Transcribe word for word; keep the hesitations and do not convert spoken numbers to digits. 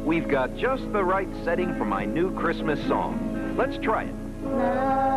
We've got just the right setting for my new Christmas song. Let's try it.